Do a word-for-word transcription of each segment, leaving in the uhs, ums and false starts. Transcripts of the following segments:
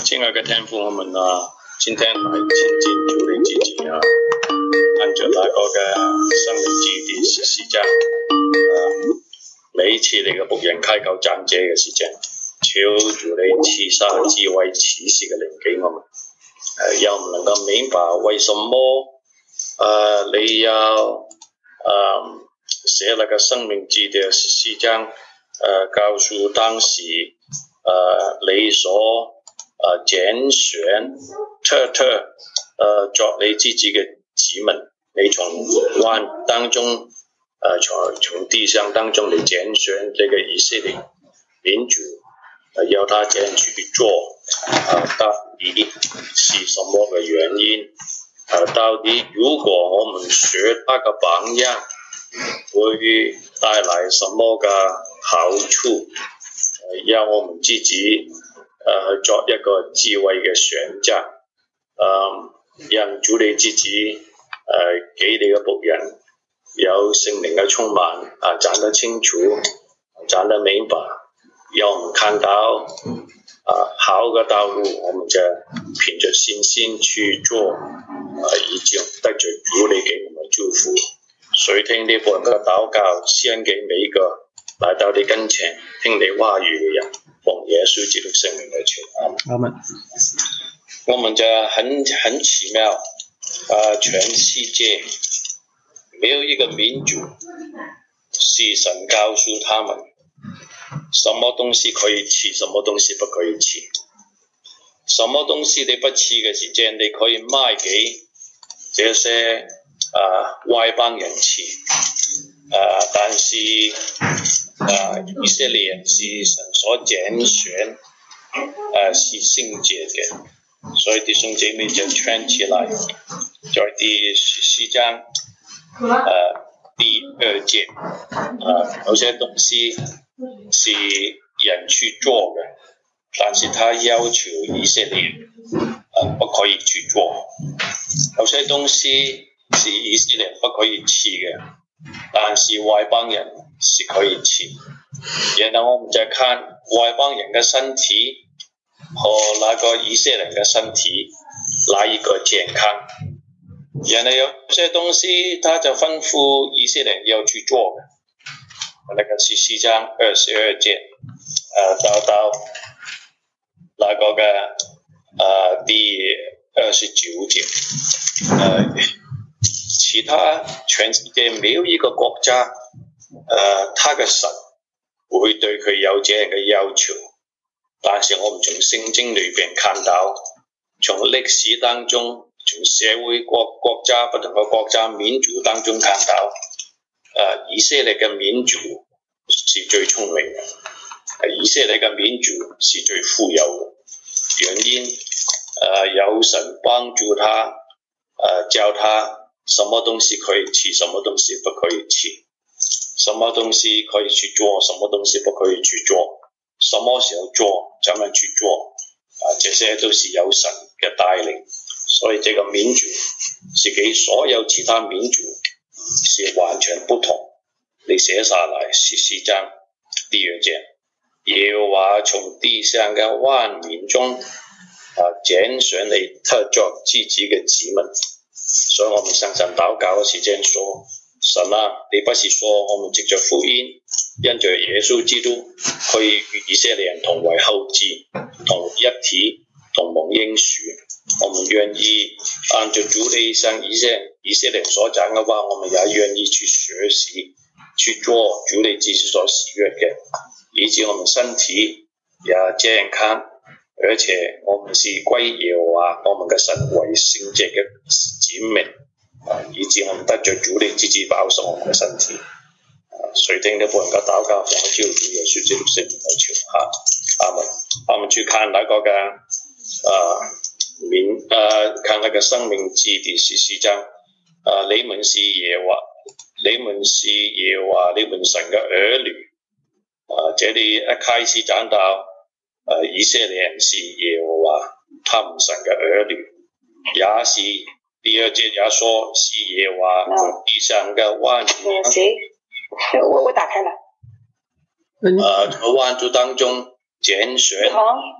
亲爱的天父，我们啊，今天来亲近主你自己啊，按照那個嘅生命之第十四章，誒、每一次你嘅僕人開口講這嘅時間，求主你賜下智慧啟示嘅靈給我們，誒、讓我們能夠明白為什麼誒、你要誒、寫那個生命之第十四章，誒、告訴當時誒、你所誒揀選特特誒作你自己嘅子民，你從萬當中誒、呃、從從地上當中你揀選這個以色列民族，呃、要他這樣去做，呃、到底是什麼嘅原因？呃、到底如果我們學那個榜樣，會帶來什麼嘅好處？呃、讓我們自己呃作一個智慧嘅選擇，呃讓主你自己呃給你嘅僕人有聖靈嘅充滿，啊講得清楚，講得明白，讓我們看到啊好嘅道路，我們就憑着信心去做，啊已經得着主你給我們祝福。所以聽呢個嘅禱告，獻給每一個來到你跟前聽你話語嘅人，奉耶穌基督聖名來求，阿們。我們就很很奇妙，啊，全世界沒有一個民族是神告訴他們什麼東西可以吃，什麼東西不可以吃，什麼東西你不吃嘅時間，你可以賣給這些啊外邦人吃，啊，但是啊以色列人是神所揀選，啊是聖潔嘅。所以弟兄姐妹就圈起來，在第十四章，呃，第二節，呃，有些東西是人去做的，但是他要求以色列，呃，不可以去做。有些東西是以色列不可以吃的，但是外邦人是可以吃。然後我們再看外邦人的身體和那個以色列人的身體，哪一個健康？原來有些東西，他就吩咐以色列人要去做的。那個十四章二十二節，呃，到到那個嘅呃第二十九節，呃，其他全世界沒有一個國家，呃，他嘅神會對佢有這樣嘅要求。但是我們從聖經裏邊看到，從歷史當中，從社會國國家不同嘅國家民族當中看到，呃，以色列嘅民族是最聰明嘅，呃，以色列嘅民族是最富有嘅。原因，呃，有神幫助他，呃，教他什麼東西可以吃，什麼東西不可以吃，什麼東西可以去做，什麼東西不可以去做。什麼時候做，怎樣去做，啊，這些都是有神嘅帶領，所以這個民族是給所有其他民族是完全不同。你寫下來十四章第二節，耶和華從地上嘅萬民中啊揀選你特作自己嘅子民，所以我們常常禱告嘅時間說，神啊，你不是說我們藉着福音，因着耶穌基督可以與以色列人同為後嗣，同一體，同蒙應許。我們願意按照主你向以色以色列人所講嘅話，我們也願意去學習，去做主你自己所喜悅嘅，以致我們身體也健康，而且我們是歸耶和華我們嘅神為聖潔嘅子民。啊！以致我們得着主你自己保守我們嘅身體。啊！誰聽到僕人嘅禱告，奉主耶穌基督聖名來求。哈！阿門。我們去看那個嘅啊名啊，看那個生命記第十四章。啊！你們是耶和華，你們是耶和華，你們神嘅兒女。啊！這裏一開始講到，啊，以色列人是耶和華，他們神嘅兒女，也是。第二節也說是耶和華從地上嘅萬族， 我我打開了。 呃，從萬族當中揀選，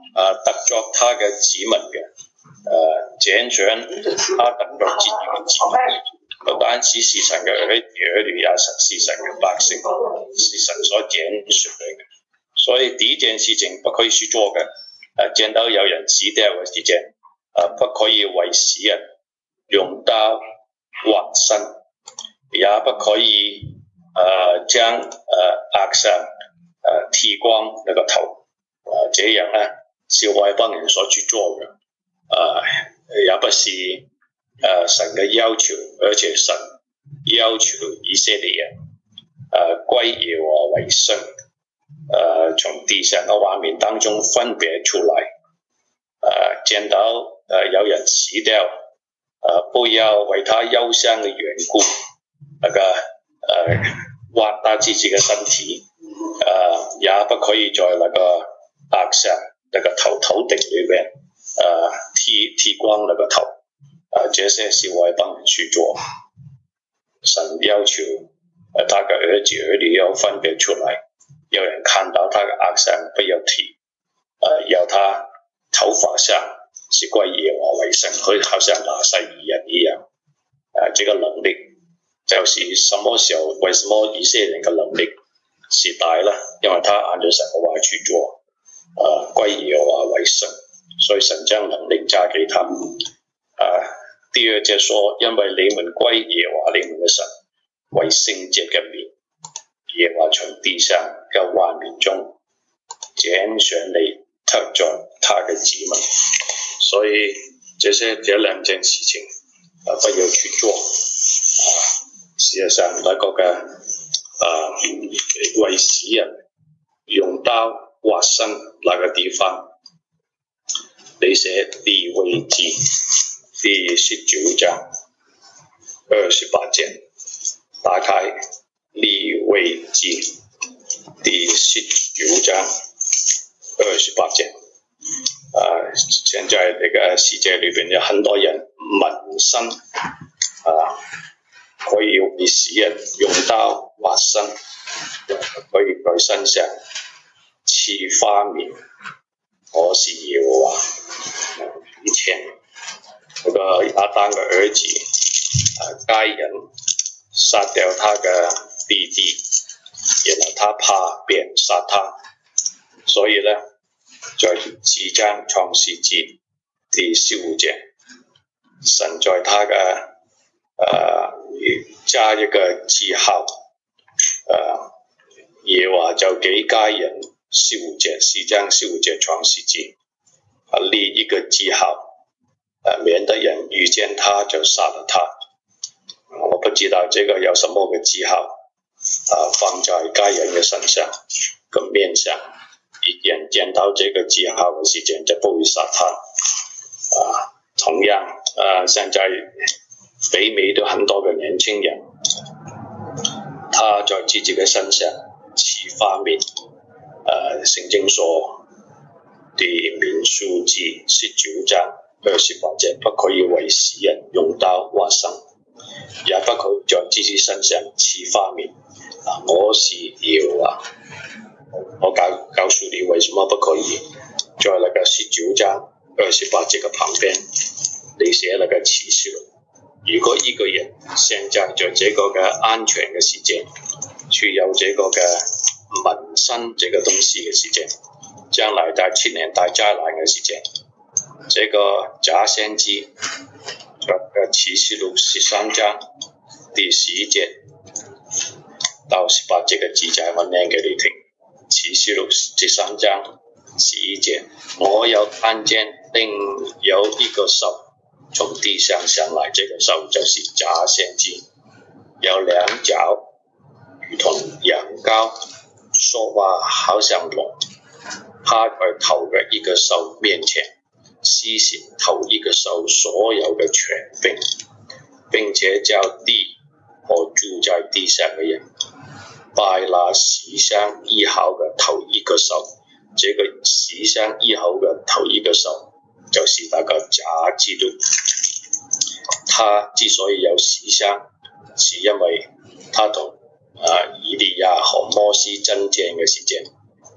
啊得作他嘅子民嘅，誒揀選他得作自己嘅子民，不單止是神嘅兒兒女，也是神嘅百姓，是神所揀選嘅。所以第一件事情不可以去做嘅，誒見到有人死掉嘅時間，誒不可以為死人用刀劃身，也不可以誒將誒額上誒剃光那個頭，誒這樣呢是外邦人所去做嘅，誒也不是誒神嘅要求，而且神要求以色列人誒歸耶和華為聖。呃，從地上嘅畫面當中分別出來，呃，見到呃有人死掉，呃，不要為他憂傷嘅緣故，那個呃挖他自己嘅身體，呃，也不可以在那個額上那個頭頭頂裏面，呃，剃剃光那個頭，呃，這些是外邦人去做，神要求呃他嘅兒子兒女要分別出來。有人看到他的額上不要剃，呃，要他頭髮上是歸耶和華為聖，佢好像拿細耳人一樣。呃，這個能力就是什麼時候？為什麼以色列人嘅能力是大呢？因為他按照神嘅話去做，呃，歸耶和華為聖，所以神將能力加給他。呃，第二節說，因為你們歸耶和華你們嘅神為聖潔嘅名。耶和華從地上嘅萬民中揀選你，得作他嘅子民，所以這些這兩件事情啊，不要去做。啊，事實上那個嘅啊為死人用刀劃身那個地方，你寫利未記第十九章二十八節，打開。利未記第十九章二十八節，啊，現在這個世界裏邊有很多人紋身，啊，可以為死人用刀劃身，可以在身上刺花面。我是耶和華。以前那個亞當嘅兒子啊該隱殺掉他嘅弟弟，然後他怕別人殺他，所以呢，在四章創世記第十五節，神在他嘅呃加一個記號，呃耶和華就給該隱十五節四章十五節創世記啊立一個記號，呃免得人遇見他就殺了他。我不知道這個有什麼嘅記號。啊，放在該人嘅身上嘅面上，一人見到這個記號嘅時間就不會殺他。啊，同樣，啊，現在北美都很多嘅年輕人，他在自己嘅身上刺花面。啊，聖經說第民數記十九章二十八節，不可以為死人用刀劃身，也不可以在自己身上刺花面。啊，我是耶和華，我告告訴你為什麼不可以，在那個十九章二十八節嘅旁邊，你寫那個啟示錄。如果一個人現在在這個嘅安全嘅時間，去有這個嘅紋身這個東西嘅時間，將來在七年大災難嘅時間，這個假先知嘅啟示錄十三章第十一節到十八節嘅記載，我念給你聽。啟示錄十三章十一節，我有看見另有一個獸從地上上來，這個獸就是假先知，有兩腳如同羊羔，說話好像龍，趴在頭嘅一個獸面前，施行頭一個獸所有嘅權柄，並且叫地和住在地上嘅人拜那時常醫好嘅頭一個獸。這個時常醫好嘅頭一個獸就是那個假基督。他之所以有時常，是因為他同啊以利亞和摩西爭戰嘅時間，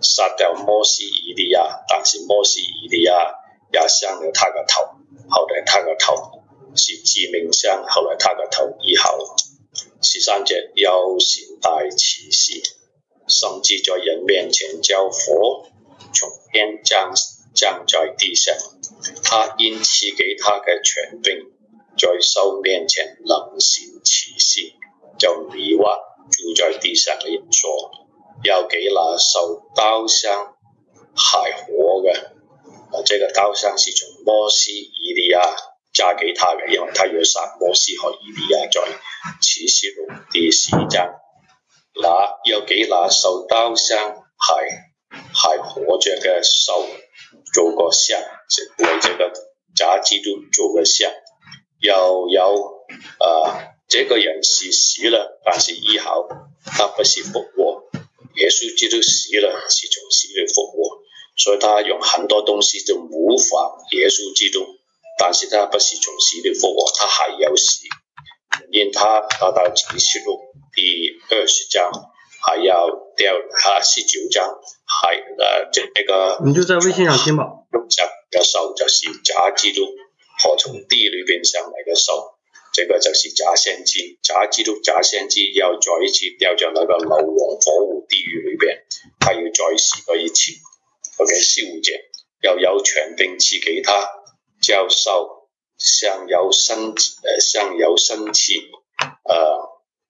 殺掉摩西以利亞，但是摩西以利亞也傷了他的頭，後來他的頭是致命傷，後來他的頭醫好。十三節，又行大奇事，甚至在人面前叫火從天降降在地上。他因賜給他嘅權柄，在獸面前能行奇事，就迷惑住在地上嘅人說，要給那受刀傷害活嘅。啊，這個刀傷是從摩西以利亞加給他嘅，因為他要殺摩西和以利亞，在啟示錄第十章，那要給那受刀傷害害活着嘅獸做個像，為這個假基督做個像。又有啊，這個人是死了，但是醫好，他不是復活。耶穌基督死了，是從死裏復活，所以他用很多東西就模仿耶穌基督，但是他不是從死裏復活，他還有死。因他達到啟示錄第二十章，還要掉啊十九章，還呃這個你就在微信上聽吧。 嘅獸就是假基督和從地裏邊上來嘅獸，這個就是假先知，假基督、假先知要再一次掉在那個硫磺火湖地獄裏邊，他要再死過一次。OK， 十五節，又有權柄賜給他，叫獸像有生誒像有生氣，誒、呃、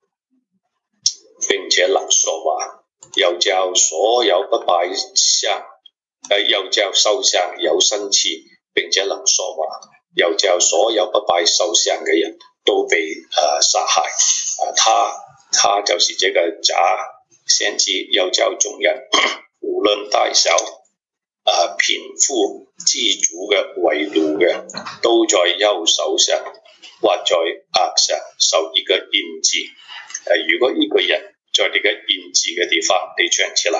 並且能說話，又叫所有不拜像誒又叫獸像有生氣並且能說話，又叫所有不拜獸像嘅人都被誒、呃、殺害。啊、呃，他他就是這個假先知，又叫眾人無論大小，啊，貧富知足嘅為奴嘅，都在右手上或在額上受一個印字。誒、呃，如果一個人在呢個印字嘅地方，你唱起來，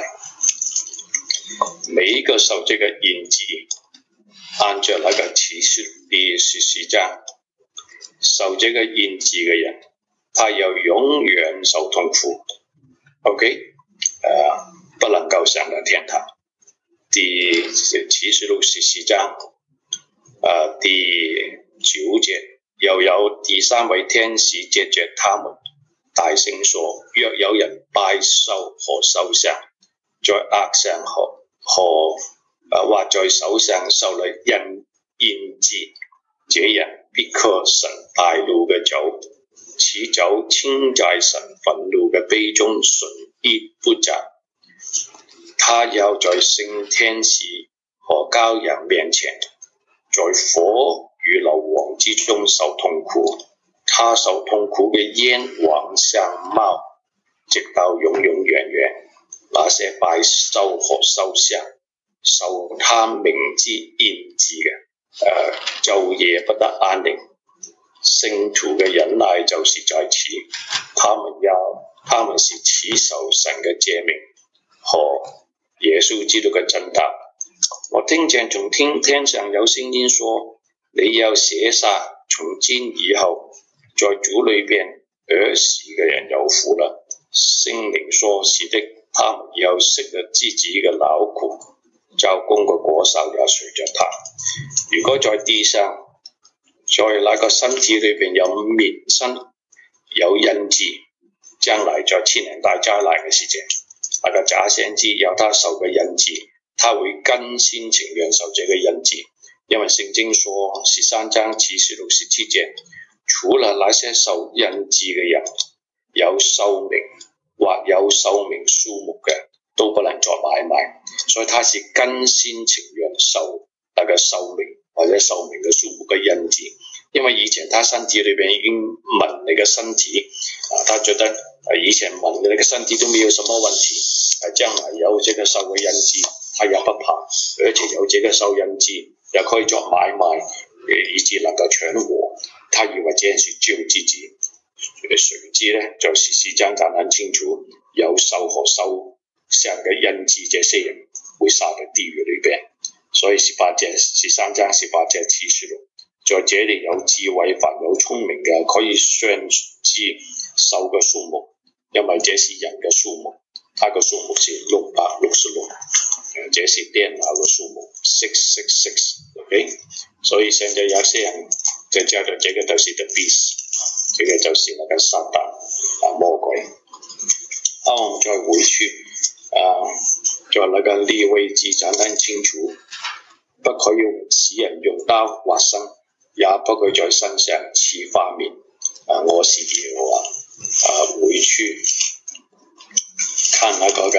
每一個受這個印字，按照那個啟示第十四章，受這個印字嘅人，他要永遠受痛苦。OK，誒、呃，不能夠上到天堂。第啟示錄十四章，呃，第九節，又有第三位天使接着他們大聲說：若有人拜獸和獸像，在額上和和呃或在手上受了印印字，這人必喝神大怒嘅酒，此酒傾在神憤怒嘅杯中，純一不雜。他要在聖天使和羔羊面前，在火與硫磺之中受痛苦。他受痛苦嘅煙往上冒，直到永永遠遠。那些拜獸和獸像受他名之印字嘅，誒、呃，晝夜不得安寧。聖徒嘅忍耐就是在此，他們要，他們是此受神嘅誡命和耶穌基督嘅真道。我聽見從天天上有聲音說：你要寫下，從今以後，在主裏邊兒時嘅人有福了。聖靈說：是的，他們要息了自己嘅勞苦，做工嘅果效也隨着他。如果在地上，在那個身體裏邊有綿身，有印字，將來在千年大災難嘅時節，那個假先知有他受嘅印字，他會甘心情願受這個印字，因為聖經說十三章啟示錄十七節，除了那些受印字嘅人，有壽命或有壽命數目嘅，都不能作買賣，所以他是甘心情願受那個壽命或者壽命嘅數目嘅印字，因為以前他身體裏邊已經紋你嘅身體，啊，他覺得啊以前紋你嘅身體都沒有什麼問題，啊，將來有這個壽嘅印字，他也不怕，而且有這個壽印字也可以作買賣，以致能夠存活，他以為這是救自己，誰知呢？在十四章講得很清楚，有獸和獸像嘅印字，這些人會撒在地獄裏邊。所以十八節十三章十八節啟示錄，在這裡有智慧凡有聰明嘅，可以算知獸嘅數目，因為這是人嘅數目。 它的數目是六百六十六，這是電腦的數目 six six six，OK， 所以現在有些人就叫做這個就是 the beast， 這個就是那個撒旦啊魔鬼。啊，我們再回去啊，在那個利未記講得很清楚，不可以使人用刀劃身，也不可以在身上刺花面。啊，我是耶和華。啊，回去看那個嘅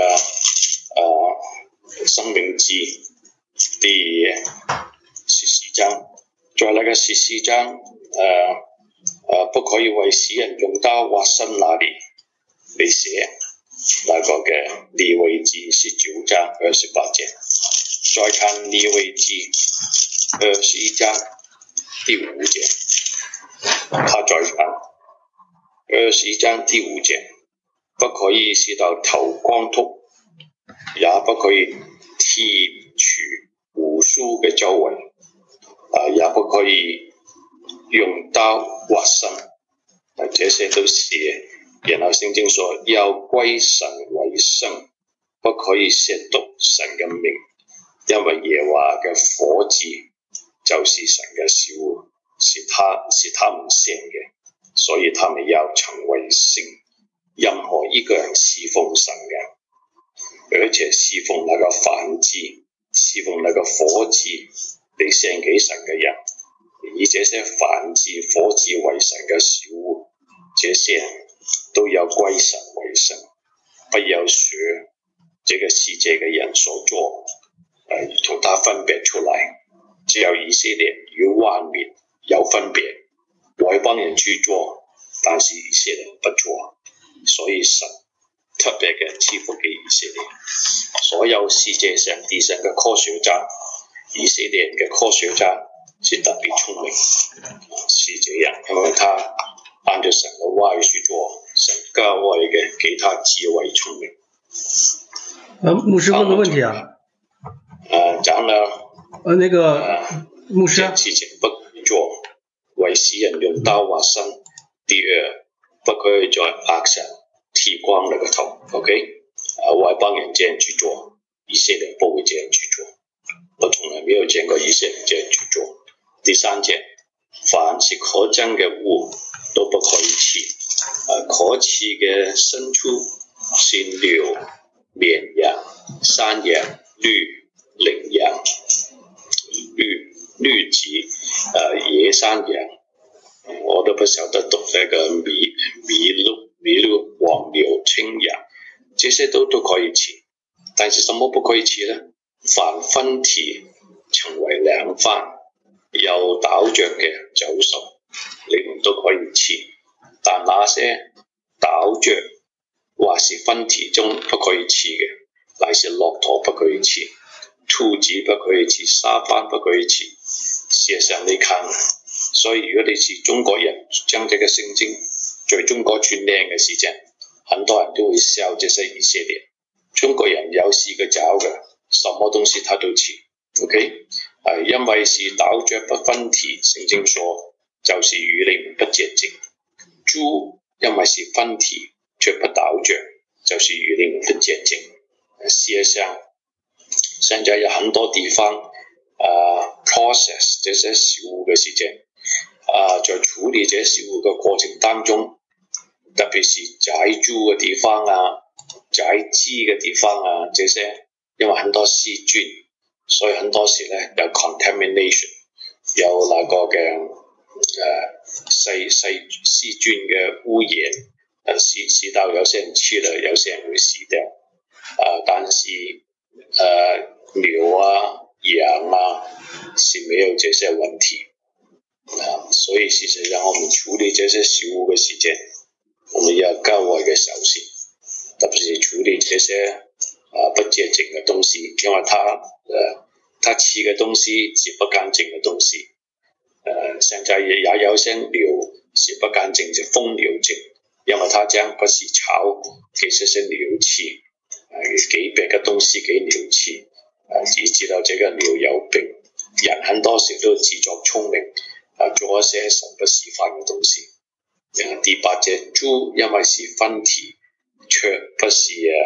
呃申命記第十四章，在那個十四章呃呃不可以為使人用刀劃身那裡嚟寫那個嘅利未記十九章二十八節，再看利未記二十一章第五節，他再講二十一章第五節，不可以使到頭光禿，也不可以剃除鬍鬚嘅周圍，啊，也不可以用刀劃身，啊，這些都是。然後聖經說要歸神為聖，不可以褻瀆神嘅名，因為耶和華嘅火字就是神嘅小戶，是他是他們獻嘅，所以他們要成為聖。任何一個人侍奉神嘅，而且侍奉那個燔祭，侍奉那個火字嚟獻給神嘅人，以這些燔祭火字為神嘅小戶，這些人都要歸神為聖，不要學這個世界嘅人所做，誒，同他分別出來。只有以色列與萬民有分別，外邦人去做，但是以色列不做，所以神特別嘅賜福給以色列。所有世界上地上嘅科學家，以色列嘅科學家是特別聰明，是這樣，因為他按照神嘅話語去做，神格外嘅給他智慧聰明。 呃，牧師問個問題啊。 呃，講了。 呃，那個、 呃、 牧師。 事情不可以做，為使人用刀劃身。第二，不可以在額上剃光那個頭。OK， 啊、呃，外邦人這樣去做，以色列不會這樣去做。我從來沒有見過以色列這樣去做。第三節，凡是可憎嘅物都不可以吃。啊，可吃嘅牲畜是牛、綿羊、山羊、驢、羚羊、驢、驢子、呃、野山羊，我都不曉得讀那個麋麋鹿、麋鹿、黃牛、青羊，這些都都可以吃。但是什麼不可以吃呢？凡分蹄成為兩番又倒着嘅走獸，你們都可以吃。但那些倒着或是分蹄中不可以吃嘅，乃是駱駝不可以吃，兔子不可以吃，沙番不可以吃。事實上你看，所以如果你是中國人，將這個聖經在中國傳靚嘅時間，很多人都會笑這些以色列。中國人有四個爪嘅，什麼東西他都吃。OK， 係因為是倒着不分蹄，聖經說就是與你們不潔淨。豬因為是分蹄卻不倒着，就是與你們不潔淨。事實上，現在有很多地方啊、呃、process 這些食物嘅事情啊，在處理這些食物嘅過程當中，特別是宰豬嘅地方啊、宰雞嘅地方啊，這些因為很多細菌，所以很多時咧有 contamination， 有那個嘅誒細細細菌嘅污染，誒使使到有些人吃了，有些人會死掉。啊、呃，但是誒、呃、牛啊、羊啊是沒有這些問題。啊，所以事實上我們處理這些食物嘅時間，我們要格外嘅小心，特別是處理這些啊不潔淨嘅東西，因為它誒、呃、它吃嘅東西是不乾淨嘅東西。誒、呃，現在也也有些牛是不乾淨，是瘋牛症，因為它這樣不是炒，其實是牛吃，誒、呃、給別嘅東西給牛吃，誒、呃、以致到這個牛有病。人很多時都自作聰明。啊，做一些神不示範嘅東西。第八隻豬因為是分蹄，卻不是誒，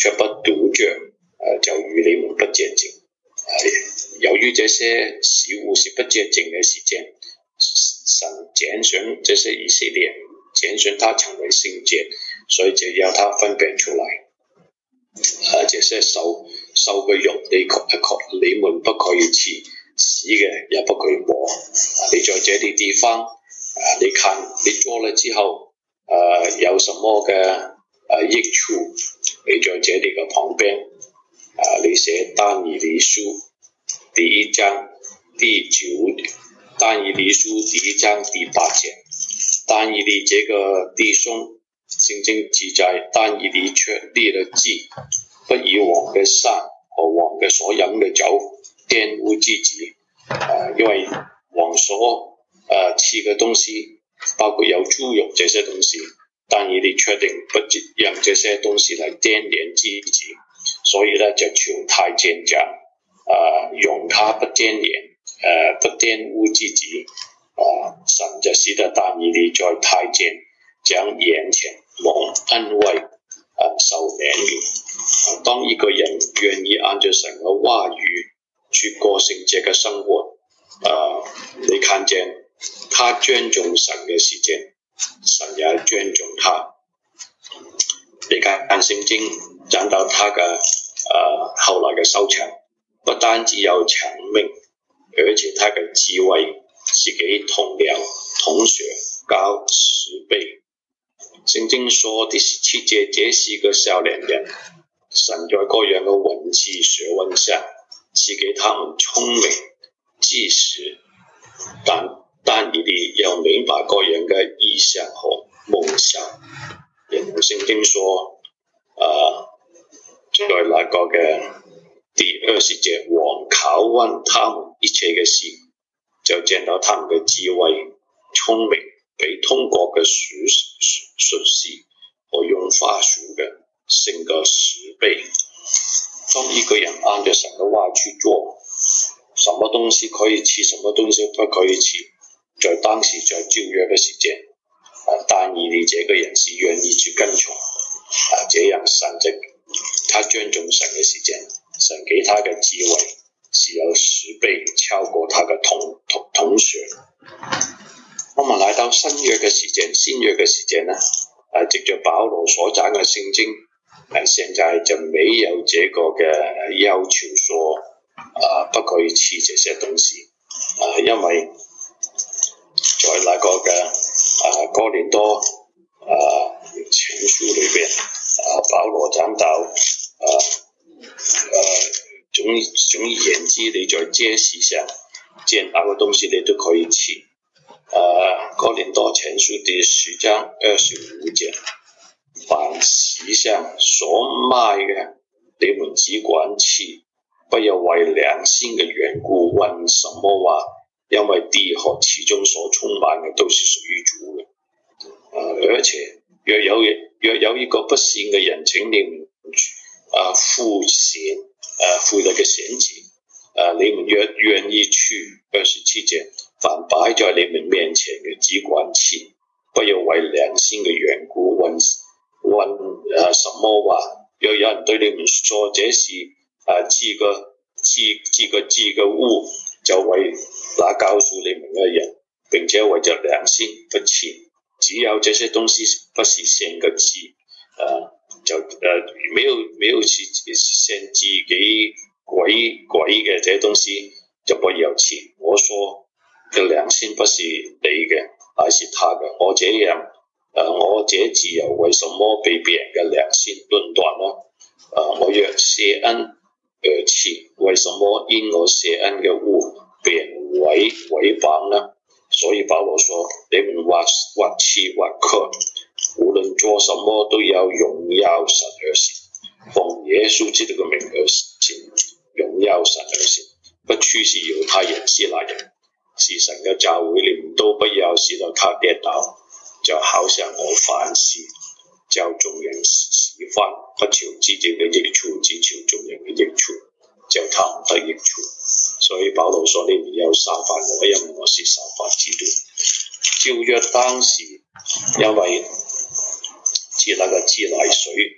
卻不堵着，呃、就與你們不潔淨。呃、由於這些事物是不潔淨嘅事情，神揀選這些以色列人，揀選他成為聖潔，所以就要他分辨出來。啊，這些受受嘅肉，你你們不可以吃，死嘅也不可以摸。啊，你在這啲地方，啊，你看你做了之後，啊，有什麼嘅啊益處？你在這裡嘅旁邊，啊，你寫但以理書第一章第九，但以理書第一章第八節，但以理這個弟兄。聖經記載，但以理卻立了志，不以王嘅膳和王嘅所飲嘅酒玷污自己。呃、因為王所呃吃嘅東西，包括有豬肉這些東西，但以理確定不讓這些東西嚟玷污自己，所以呢就求太監長，呃容他不玷污，呃不玷污自己。呃神就使得但以理在太監長眼前蒙恩惠，呃、受憐憫。當一個人願意按照神嘅話語去過聖潔嘅生活，呃，你看見他尊重神嘅事情，神也尊重他。你看聖經講到他嘅呃後來嘅收場，不單止有長命，而且他嘅智慧是比銅兩銅血高十倍。聖經說第十七節，這是個少年人，神在各樣嘅文字學問上賜給他們聰明知識，但但以理又明白各樣嘅意象和夢想。然後聖經說，呃，在那個嘅第二十節，王考問他們一切嘅事，就見到他們嘅智慧聰明比通國嘅術術士和用法術嘅勝過十倍。當一個人按照神嘅話去做，什麼東西可以吃，什麼東西不可以吃，在當時在舊約嘅時間，但以理這個人是願意去跟從，啊，這樣神就他尊重神嘅時間，神給他嘅智慧是有十倍超過他嘅同同同學。我們來到新約嘅時間，新約嘅時間呢，啊，藉着保羅所講嘅聖經，啊，現在就沒有這個嘅要求說，啊，不可以吃這些東西，啊，因為在那個嘅啊哥林多啊前書裏邊，啊保羅講到，啊啊總總而言之，你在這事上見到嘅東西你都可以吃。呃，哥林多前書第十章二十五節，凡市上所賣嘅，你們只管吃，不要為良心嘅緣故問什麼話，因為地和其中所充滿嘅都是屬於主嘅。呃，而且若有若有一個不善嘅人請你們啊付錢，啊付那個錢子，啊你們若願意去，二十七節。凡擺在你們面前嘅只管吃，不要為良心嘅緣故問問啊什麼話。若有人對你們說這是啊自個自自個自個物，就為那告訴你們嘅人，並且為着良心不吃。只有這些東西不是獻個字，啊就呃、啊、沒有沒有是獻自己鬼鬼嘅這些東西就不要吃。我說。嘅良心不是你嘅，乃是他嘅。我這樣，呃，我這自由為什麼被別人嘅良心論斷呢？呃，我若謝恩而吃，為什麼因我謝恩嘅物被人毀毀謗呢？所以保羅說：你們或或吃或喝，無論做什麼都要榮耀神而行，奉耶穌基督嘅名而行，榮耀神而行，不處是猶太人、希臘人。是神嘅教會，你們都不要使到他跌倒，就好像我凡事叫眾人示範，不求自己嘅益處，只求眾人嘅益處，就他們得益處。所以保羅說：你們要效法我，因為我是效法基督。舊約當時因為自那個自來水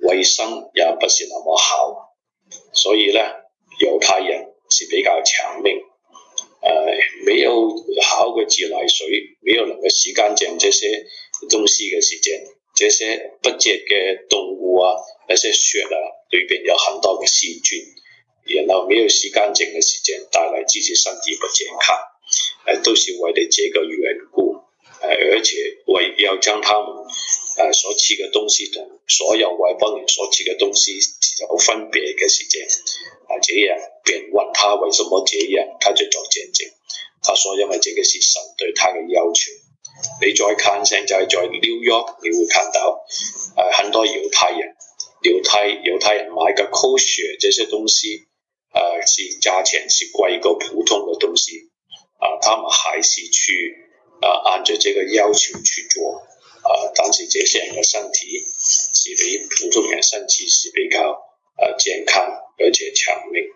衛生也不是那麼好，所以呢，猶太人是比較長命。呃，沒有好嘅自來水，沒有能夠洗乾淨這些東西嘅時間，這些不潔嘅動物啊，那些血啊，裏邊有很多嘅細菌，然後沒有洗乾淨嘅時間，帶來自己身體不健康，呃，都是為了這個緣故，呃，而且為要將他們呃所吃嘅東西同所有外邦人所吃嘅東西有分別嘅時間，啊，這樣便問他為什麼這樣，他就做見證。他說因為這個是神對他嘅要求。你再看現在在紐約，你會看到呃很多猶太人，猶太猶太人買嘅 kosher 這些東西，呃是價錢是貴過普通嘅東西，啊，他們還是去啊按照這個要求去做，啊，但是這些人嘅身體是比普通人身體是比較呃健康而且長命。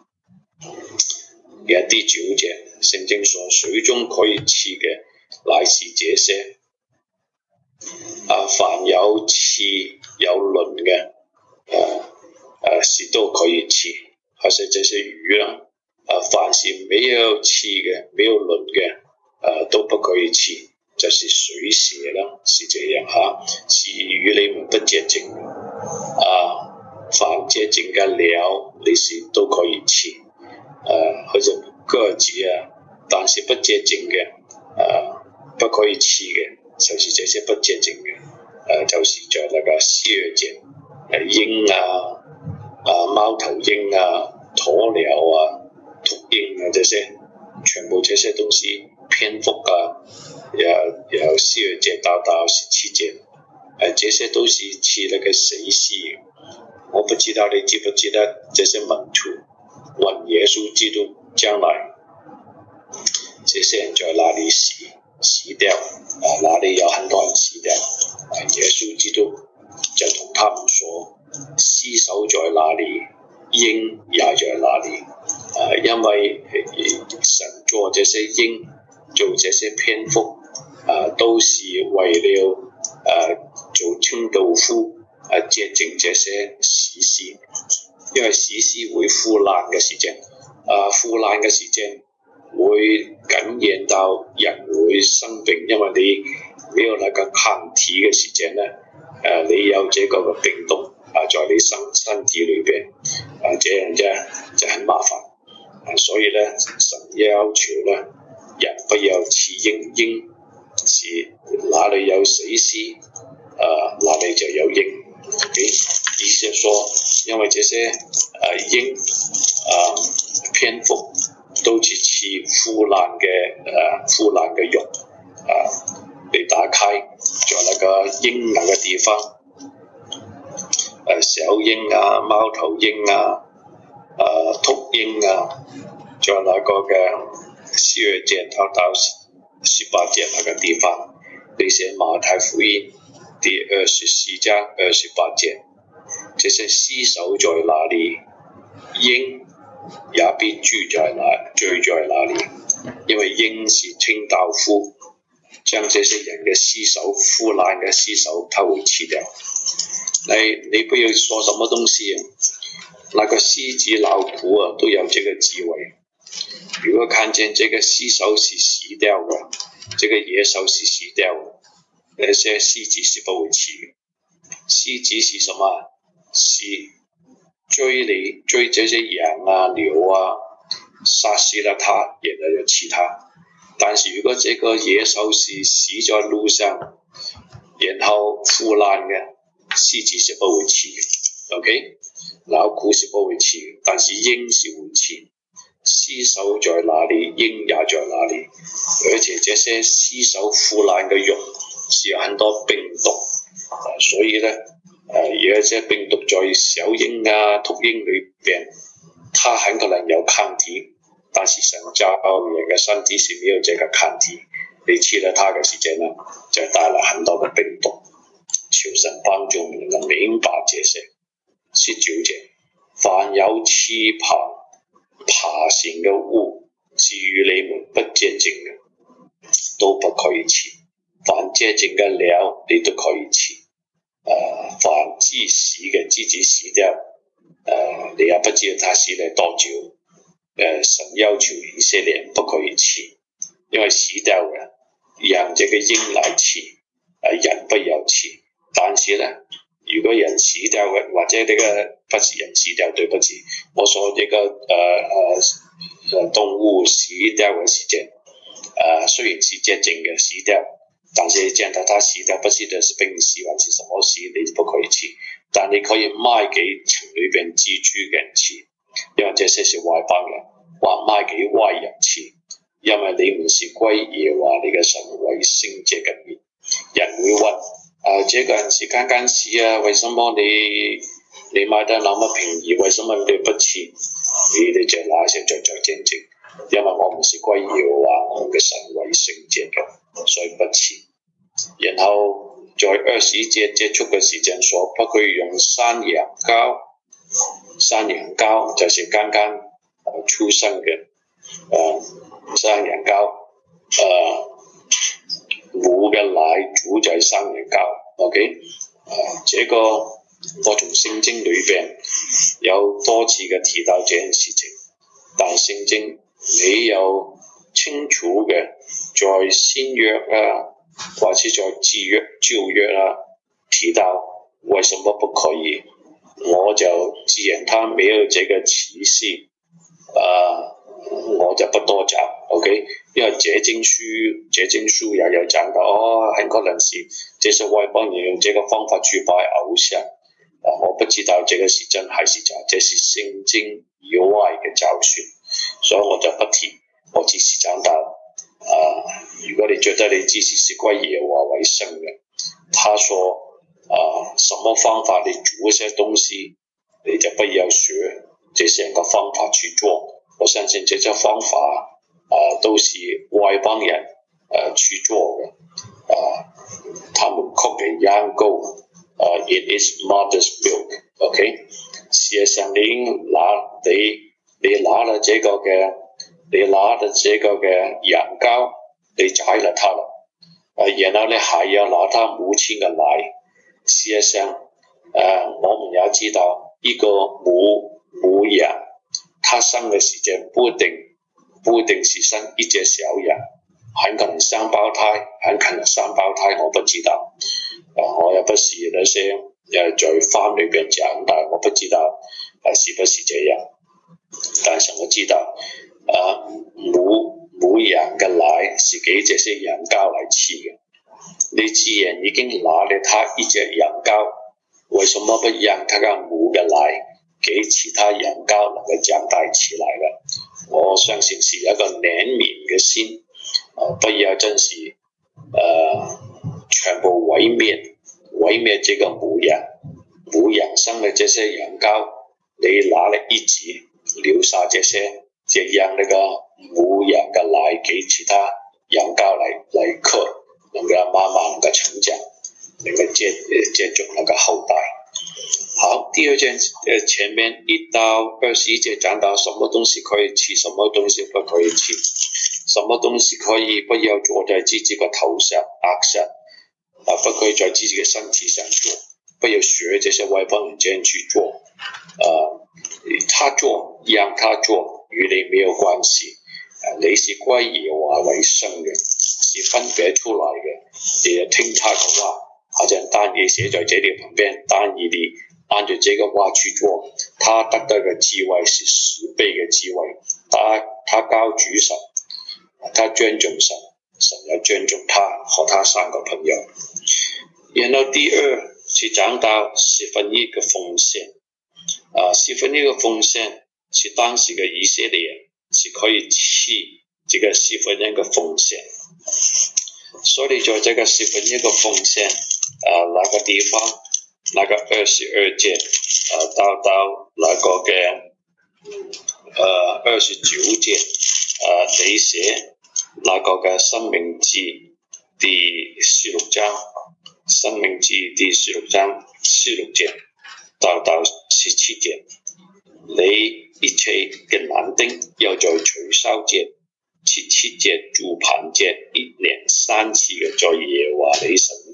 而第九節聖經說水中可以吃嘅乃是這些，啊，凡有刺有鱗嘅，誒誒是都可以吃，或者這些魚啦，啊，凡是沒有刺嘅、沒有鱗嘅，誒、啊、都不可以吃，就是水蛇啦，是這樣嚇，是與你們不潔淨，啊，凡潔淨嘅鳥你是都可以吃，誒、啊，或者鴿子啊，但是不潔淨嘅，誒、啊。不可以吃嘅，就是這些不潔淨嘅，誒、呃，就是在那個獅子節，誒鷹啊、啊貓頭鷹啊、鴕鳥啊、禿鷹啊，這些全部這些東西，蝙蝠啊，有有獅子節到到十七節，誒、呃，這些都是吃那個死屍。我不知道你知不知道這些門徒問耶穌基督將來，這些人在哪裡死？死掉，啊，那裡有很多人死掉，啊，耶穌基督就同他們說，屍首在哪裡，鷹也在哪裡，啊，因為神做這些鷹，做這些蝙蝠，啊，都是為了啊做清道夫，啊潔淨這些死屍，因為死屍會腐爛嘅時間，啊腐爛嘅時間。會感染到人會生病，因為你沒有那個抗體嘅時間呢，誒、呃，你有這個嘅病毒啊，在你身身體裏邊，啊，這樣啫就很麻煩，啊，所以呢，神要求呢，人不要吃鷹，鷹是哪裡有死屍，啊，哪裡就有鷹，俾意思說，因為這些誒鷹啊蝙蝠。都是吃腐爛嘅誒腐爛嘅肉，啊，你打開在那個鷹那個地方，誒、啊、小鷹啊、貓頭鷹啊、誒禿鷹啊，在那個嘅十二節到到十八節那個地方，你寫馬太福音第二十四章二十八節，這些屍首在哪裡？鷹也必住在那聚在那裡，因為鷹是清道夫，將這些人嘅屍首腐爛嘅屍首，他會吃掉。你你不要說什麼東西啊，那個獅子老虎啊都有這個智慧。如果看見這個屍首是死掉嘅，這個野獸是死掉嘅，那些獅子是不會吃嘅。獅子是什麼？是追你追這些羊啊牛啊，殺死了它，然後就吃它。但是如果這個野獸是死在路上，然後腐爛嘅，獅子是不會吃嘅。OK， 老虎是不會吃嘅，但是鷹是會吃。屍首在哪裡，鷹也在哪裡。而且這些屍首腐爛嘅肉是有很多病毒，啊、所以呢。誒、呃，而且病毒在小鷹啊、禿鷹裏邊，它很可能有抗體，但是神造人嘅身體是沒有這個抗體，你吃了它嘅時間呢，就帶來很多嘅病毒。求神幫助我們能明白這些。十九節，凡有翅膀爬行嘅物，是與你們不潔淨嘅，都不可以吃；凡潔淨嘅鳥，你都可以吃。誒、 呃凡祭洗嘅自己洗掉，呃你也不知道他洗了多久。呃神要求以色列不可以吃，因為洗掉嘅讓這個鷹來吃，呃人不要吃。但是呢，如果人洗掉嘅，或者呢個不是人洗掉，對不起，我說這個呃呃動物洗掉嘅時間，呃雖然是潔淨嘅洗掉，但是見到它洗掉，不知道是冰洗還是什麼洗，你不可以吃。但你可以賣給城裏邊居住嘅人吃，因為這些是外邦人，或賣給外人吃，因為你們是歸耶和華你嘅神為聖潔嘅面。人會問：啊，這個人是剛剛洗啊，為什麼你你賣得那麼便宜？為什麼你不吃？你哋就那些在作見證，因為我們是歸耶和華我們嘅神為聖潔嘅，所以不吃。然後在二十一節結束嘅時間說，不可以用山羊羔，山羊羔就是剛剛出生嘅，呃山羊羔，呃母嘅奶煮在山羊羔 ，OK， 呃這個我從聖經裏邊有多次嘅提到這件事情，但聖經沒有清楚嘅在新約啊，或者在舊約舊約啊提到為什麼不可以，我就既然他沒有這個啟示，呃我就不多講 ，OK， 因為解經書解經書也有講到，哦，很可能是這些外邦人用這個方法去拜偶像，啊，我不知道這個是真還是假，這是聖經以外嘅教訓，所以我就不提，我只是講到，啊，如果你覺得你自己是歸耶和華為聖嘅，他說，啊，什麼方法你煮一些東西，你就不要學這些人嘅方法去做。我相信這些方法啊、呃、都是外邦人誒、呃、去做嘅，啊、呃，他們曲嘅羊羔，啊 ，it is mother's milk，OK， 事實上你拿你你拿了這個嘅，你拿了這個嘅羊羔，你宰了它啦，啊，然後你還要拿他母親嘅奶，事實上誒、呃、我們也知道一個母母羊。他生嘅時間不一定不一定是生一隻小羊，很可能雙胞胎，很可能三胞胎，我不知道。啊，我也不是那些誒在翻裏邊講，但我不知道啊是不是這樣。但是我知道，啊母母羊嘅奶是給這些羊羔嚟吃嘅。你既然已經拿了他一隻羊羔，為什麼不讓他嘅母嘅奶給其他羊羔能夠長大起來了？我相信是一個憐憫嘅心，啊，不要真是，誒、呃，全部毀滅毀滅這個母羊，母羊生嘅這些羊羔，你拿了一隻，留下這些，這樣那個母羊嘅奶給其他羊羔嚟嚟喝，能夠慢慢能夠成長，能夠接接種那個後代。好，第二件，呃，前面一到二十一節講到什麼東西可以吃，什麼東西不可以吃，什麼東西可以不要做在自己個頭上額上，啊，不可以在自己嘅身體上做，不要學這些外邦人這樣去做，啊，他做讓他做與你沒有關係，啊，你是歸耶和華為聖嘅，是分別出來嘅，你要聽他嘅話。好像但以理寫在這裏旁邊，但以理按照這個話去做，他得到嘅智慧是十倍嘅智慧，他他高舉神，他尊重神，神要尊重他和他三個朋友。然後第二是講到十分一嘅奉獻，啊，十分一嘅奉獻是當時嘅以色列人是可以吃這個十分一嘅奉獻。所以在這個十分一個奉獻，啊，那個地方，那個二十二節，啊，到到那個嘅，呃，二十九節，啊，你寫那個嘅申命記第十六章，申命記第十六章十六節，到到十七節，你一切嘅男丁要在除酵節、七七節、住棚節一年三次嘅在耶和華你神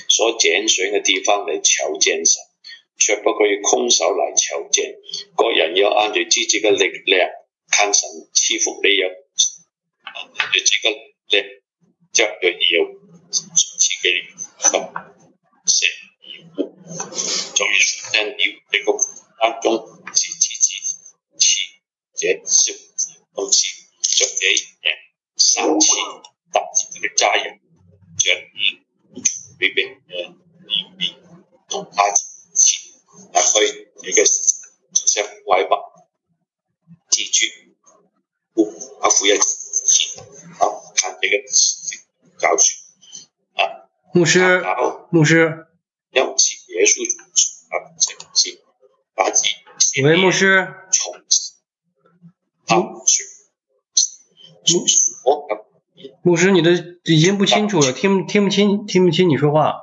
所揀選嘅地方嚟朝見神，卻不可以空手嚟朝見。各人要按照自己嘅力量，看神賜福你有，按照自己嘅力量就要賜給你咁寫義務。在神要你個當中是自己賜這小好似做這樣三次達自己嘅責任，將裏邊嘅利益同他一起來去這個像外邦寄居，阿父要好看這個教訓啊， 牧師，牧師， 要起耶穌啊，這個是把自己喂，牧師， 從好去我牧師，你的已經不清楚了，聽聽不清，聽不清你說話。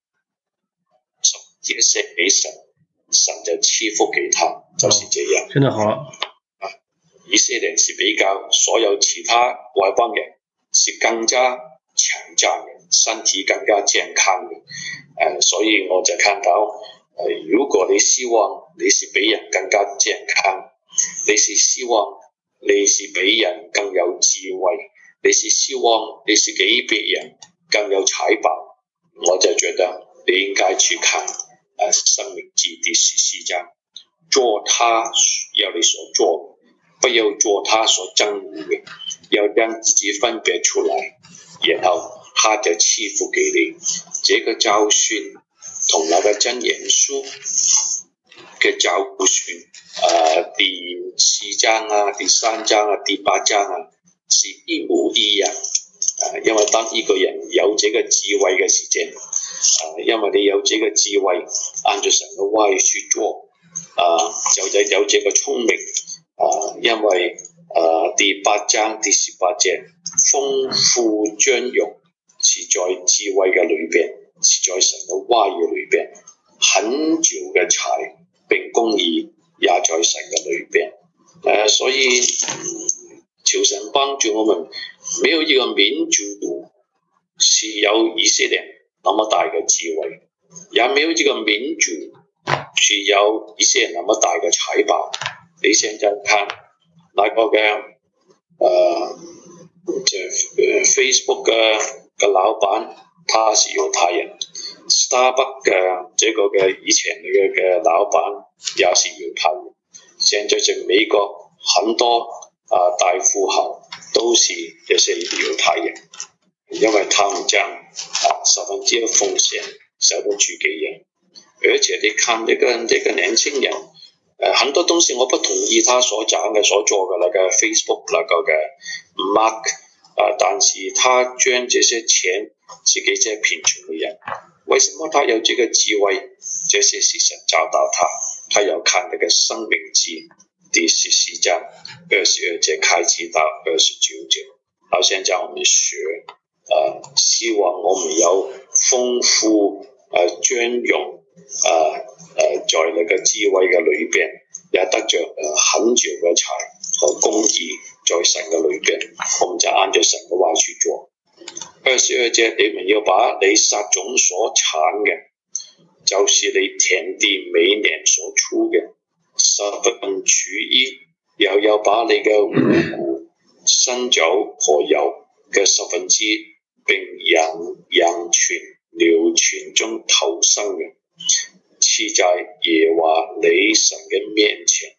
解釋給神，神就賜福給他，就是這樣。 真的好。 啊，以色列是比較所有其他外邦人是更加強壯嘅，身體更加健康嘅。誒、呃，所以我就看到，誒、呃，如果你希望你是比人更加健康，你是希望你是比人更有智慧，你是希望你是比別人更有財寶，我就覺得你應該去看誒《申命記》第十四章，做他要你所做，不要做他所憎惡嘅，要將自己分別出來，然後他就賜福給你。這個教訓同那個箴言書嘅教訓，誒、呃、第四章啊、第三章啊、第八章啊，是一模一樣。誒、呃，因為當一個人有這個智慧嘅時間，誒、呃，因為你有這個智慧，按照神嘅話去做，誒、呃，就就有這個聰明。誒、呃，因為誒、呃、第八章第十八節，豐富尊榮是在智慧嘅裏邊，是在神嘅話語裏邊，很照嘅財並公義也在神嘅裏邊。誒、呃，所以求神幫助我們，沒有一個民族是有以色列那麼大嘅智慧，也沒有一個民族是有以色列那麼大嘅財寶。你現在看那個嘅誒，即、呃、Facebook 嘅嘅老闆，他是猶太人 ，Starbucks 嘅這個嘅以前嘅嘅老闆也是猶太人。現在在美國很多啊、呃、大富豪都是這些猶太人，因為他們將啊十分之奉獻捨得自己人。而且你看這個這個年輕人，誒、呃、很多東西我不同意他所講嘅所做嘅那個 Facebook 那個嘅 Mark 啊、呃，但是他將這些錢是給這些貧窮嘅人。為什麼他有這個智慧？這些是神找到他，他要看那個申命記第十四章二十二節開始到二十九節。好，現在我們學，呃，希望我們有豐富呃尊榮，呃呃在那個智慧嘅裏邊，也得着呃很久嘅財和公義在神嘅裏邊，我們就按照神嘅話去做。二十二節，你們要把你撒種所產嘅，就是你田地每年所出嘅十分之一，又要把你嘅五穀、新酒和油嘅十分之一，並羊羊群、牛群中頭生嘅，賜在耶和華你神嘅面前，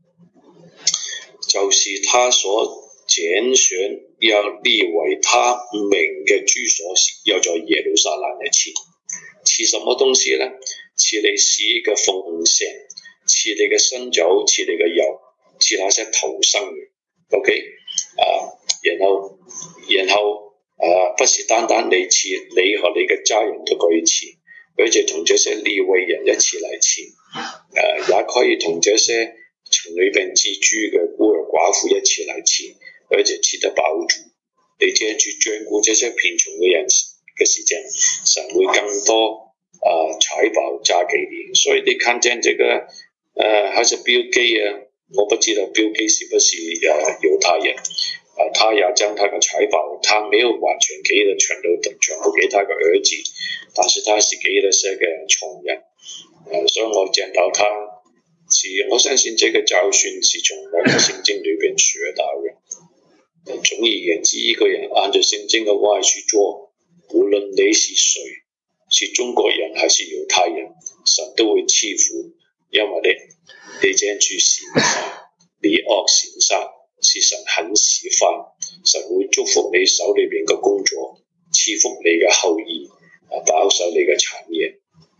就是他所揀選要立為他名嘅居所，要在耶路撒冷嘅賜。賜什麼東西呢？賜你十一個奉獻，賜你嘅新酒，賜你嘅油，賜那些頭生嘅。OK，啊，然後然後啊，不是單單你賜，你和你嘅家人都可以賜，而且同這些利未人一起嚟賜，誒、啊，也可以同這些從裏邊寄居嘅孤兒寡婦一起嚟賜，而且賜得飽足。你借住照顧這些貧窮嘅人嘅時間，神會更多啊財寶加給你。所以你看見這個誒，還是 Bill Gates啊，我不知道 Bill Gates是不是誒猶太人啊？他也將他嘅財寶，他沒有完全給的全都全部給他嘅兒子， 但是他是給了些個窮人，呃，所以我見到他是，我相信這個教訓是從兩個聖經裏邊學到嘅。總而言之，一個人按照聖經嘅話去做，無論你是誰，是中國人還是猶太人，神都會賜福，因為你你這樣去善你惡善殺，是神很喜歡，神會祝福你手裏邊嘅工作，賜福你嘅後裔，保守你嘅產業。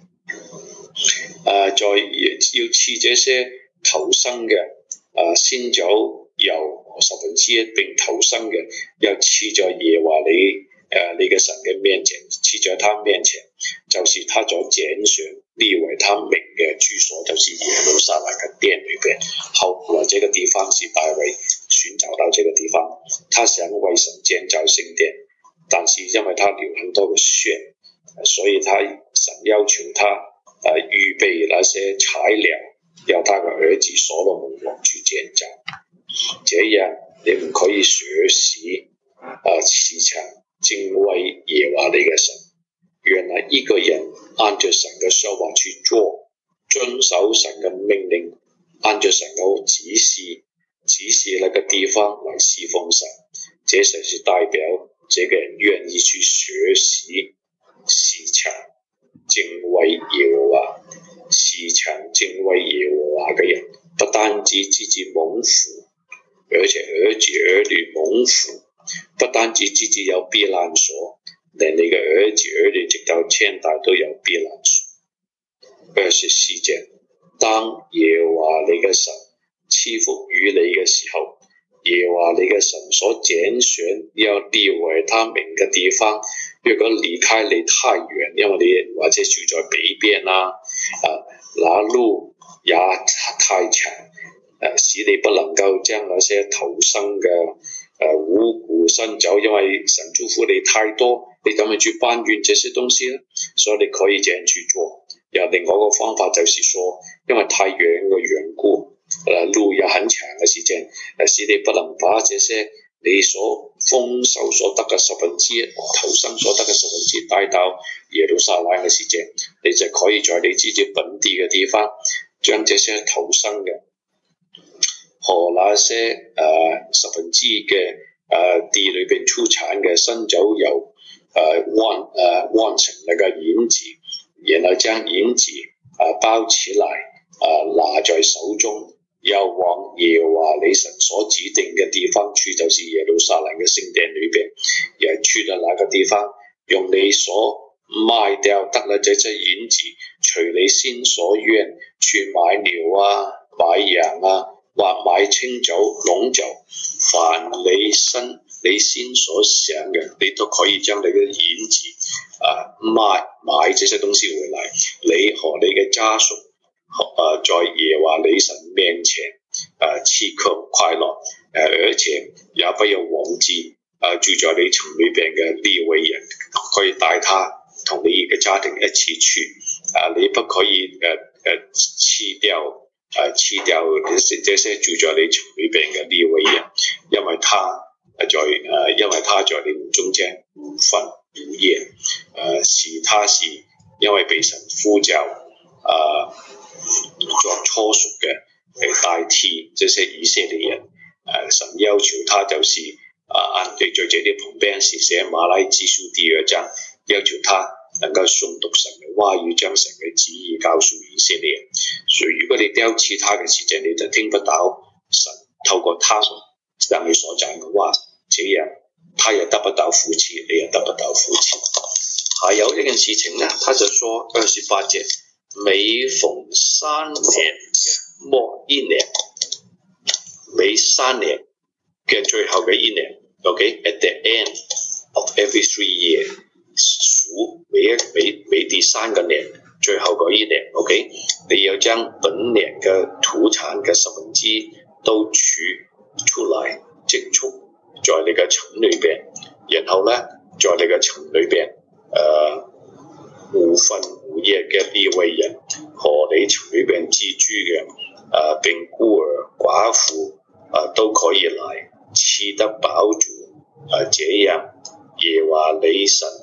啊，再要賜這些頭生嘅啊鮮酒油十分之一並頭生嘅，又賜在耶和華你誒、啊、你嘅神嘅面前，賜在他面前，就是他所揀選立為他名嘅居所，就是耶路撒冷嘅殿裏邊。後來這個地方是大衛尋找到這個地方，他想為神建造聖殿，但是因為他流很多嘅血，所以他神要求他誒、啊、預備那些材料，由他嘅兒子所羅門王去建造。這樣你們可以學習啊時常敬畏耶和華你嘅神。原來一個人按照神嘅說話去做，遵守神嘅命令，按照神嘅指示指示那個地方來侍奉神，這才是代表這個人願意去學習時常敬畏耶和華。時常敬畏耶和華嘅人，不單止自己蒙福，而且兒子兒女蒙福，不單止自己有避難所，連你嘅兒子兒女直到千代都有避難所。二十四節，當耶和華你嘅神賜福於你嘅時候，耶和華你嘅神所揀選要立為他名嘅地方，如果離開你太遠，因為你或者住在北邊啦，啊，那路也太長，呃，使你不能夠將那些頭生嘅呃五穀新酒，因為神祝福你太多，你怎麼去搬運這些東西呢？所以你可以這樣去做。有另外一個方法就是說，因為太遠嘅緣故，呃，路也很長嘅時間，呃，使你不能把這些你所豐收所得嘅十分之一，頭生所得嘅十分之一帶到耶路撒冷嘅時間，你就可以在你自己本地嘅地方，將這些頭生嘅和那些誒、呃、十分之一嘅誒、呃、地裏邊出產嘅新酒油誒換誒換成那個銀子，然後將銀子誒、呃、包起來誒、呃、拿在手中，又往耶和華你神所指定嘅地方去，就是耶路撒冷嘅聖殿裏邊，又去到那個地方，用你所賣掉得了這些銀子，隨你心所願去買牛啊、買羊啊，或買清酒、濃酒，凡你心你心所想嘅，你都可以將你嘅銀子啊賣買這些東西回來，你和你嘅家屬。呃，在耶和華你神面前，呃，賜佢快樂，呃，而且也不要忘記，呃，住在你城裏邊嘅利未人，可以帶他同你嘅家庭一起去，啊、呃，你不可以，呃，呃，棄掉，呃，棄掉這些這些住在你城裏邊嘅利未人，因為他在，呃，因為他在你們中間無分無業，呃，是他是因為被神呼召，呃。作初熟嘅嚟代替這些以色列人，誒、呃、神要求他就是啊，按對在這啲旁邊是寫馬拉基書第二章，要求他能夠誦讀神嘅話語，將神嘅旨意告訴以色列人。所以如果你丟棄他嘅時間，你就聽不到神透過他向你所講嘅話，這樣他也得不到福氣，你也得不到福氣。還有一件事情呢，他就說二十八節。每逢三年嘅末一年，每三年嘅最後嘅一年 ，OK，at、okay? the end of every three years，數每一每每第三個年最後嗰一年 ，OK， 你要將本年嘅土產嘅十分之一都取出來積蓄在你嘅城裏邊，然後咧在你嘅城裏邊，誒、呃。無分無業嘅利未人和你城裏邊寄居嘅誒並孤兒寡婦誒、呃、都可以來，賜得飽足誒、呃，這樣耶和華你神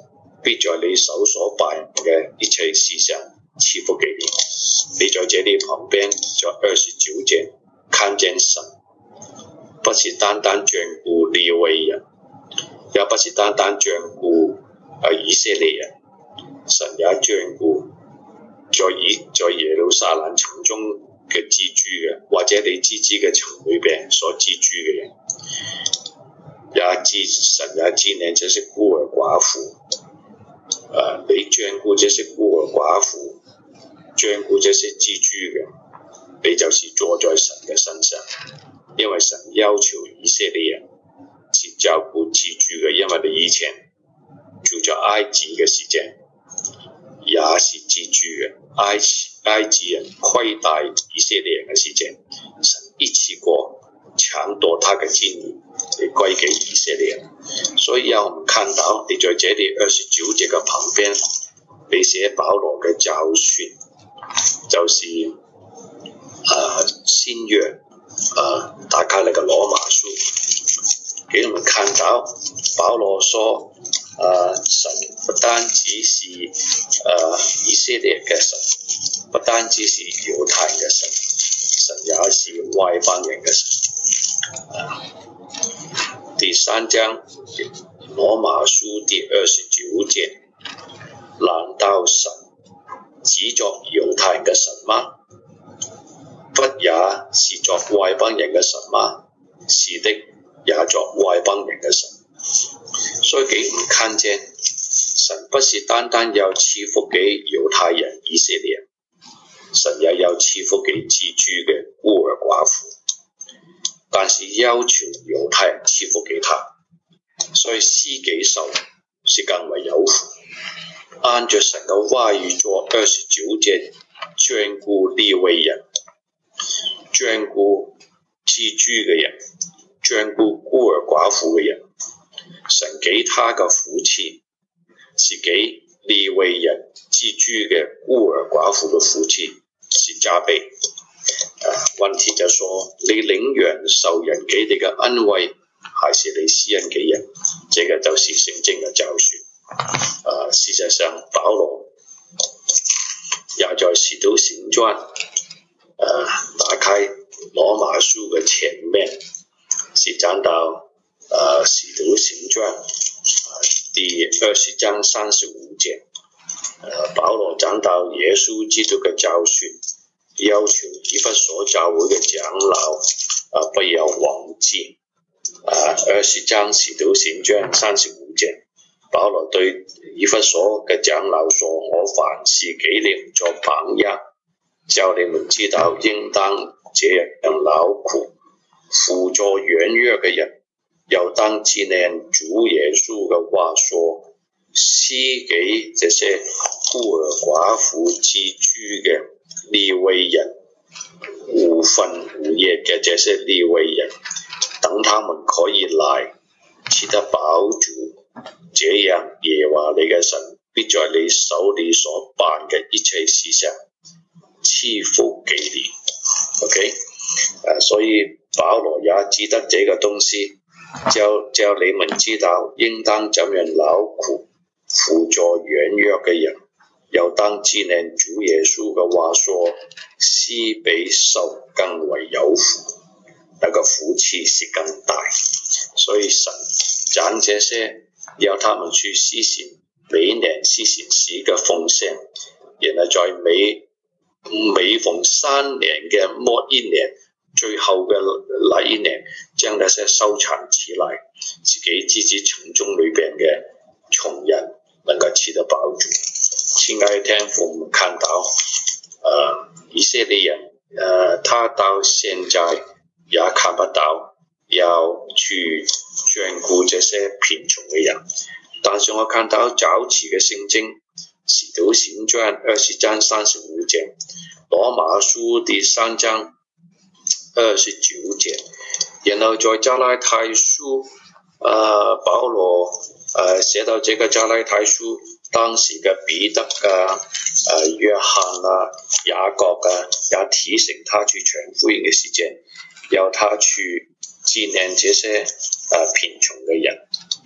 必在你手所辦嘅一切事上賜福給你。你在這裏旁邊，在二十九節看見神不是單單眷顧利未人，也不是單單眷顧啊以色列人，神也眷顧在以在耶路撒冷城中嘅寄居嘅，或者你自己嘅城裏邊所寄居嘅人，也知神也知你這些孤兒寡婦，啊，你眷顧這些孤兒寡婦，眷顧這些寄居嘅，你就是坐在神嘅身上，因為神要求以色列人是照顧寄居嘅，因為你以前住在埃及嘅時間也是寄居嘅，埃及埃及人虧待以色列人嘅時間，神一次過搶奪他嘅子女嚟歸給以色列人。所以讓我們看到你在這裏二十九節嘅旁邊，你寫保羅嘅教訓，就是啊新約啊打開那個羅馬書，給我們看到保羅說啊神不單只是啊以色列嘅神，不單只是猶太人嘅神，神也是外邦人嘅神。啊第三章羅馬書第二十九節，難道神只作猶太人嘅神嗎？不也是作外邦人嘅神嗎？是的，也作外邦人嘅神。所以給我們看見神不是單單要賜福給猶太人以色列人，神也要賜福給寄居嘅孤兒寡婦，但是要求猶太人賜福給他，所以施己受是更為有福。按着神嘅話語做二十九節，眷顧利未人，眷顧寄居嘅人，眷顧孤兒寡婦嘅人，神給他嘅福氣是給利未人寄居嘅孤兒寡婦嘅福氣是加倍。啊，問題就說你領人受人給你嘅恩惠，還是你施恩給人？這個就是聖經嘅教訓。啊，事實上保羅也在使徒行傳啊打開羅馬書嘅前面，是講到啊使徒行傳啊第二十章三十五節，啊保羅講到耶穌基督嘅教訓，要求以弗所教會嘅長老啊不要忘記。啊二十章使徒行傳三十五節，保羅對以弗所嘅長老說：我凡事給你們做榜樣，叫你們知道應當這樣勞苦，輔助軟弱嘅人，又當紀念主耶穌嘅話說，施給這些孤兒寡婦寄居嘅利未人，無分無業嘅這些利未人，等他們可以來吃得飽足，這樣耶和華你嘅神必在你手裏所辦嘅一切事上賜福給你。OK， 啊，所以保羅也記得這個東西，叫叫你們知道應當怎樣勞苦，輔助軟弱嘅人，又當紀念主耶穌嘅話說，施比受更為有福，那個福氣是更大。所以神講這些，要他們去施行每年施行十個奉獻，然後在每每逢三年嘅末一年，最後嘅那一年，將那些收藏起來，自己自己城中裏邊嘅窮人能夠吃得飽足。親愛的天父，我們看到，呃，以色列人，呃，他到現在也看不到要去眷顧這些貧窮嘅人，但是我看到早期嘅聖經，使徒行傳二十章三十五節，羅馬書第三章二十九節，然後在加拉太書，呃，保羅呃寫到這個加拉太書，當時嘅彼得啊、呃、約翰啊、雅各啊，也提醒他去傳福音嘅時間，要他去紀念這些啊貧窮嘅人，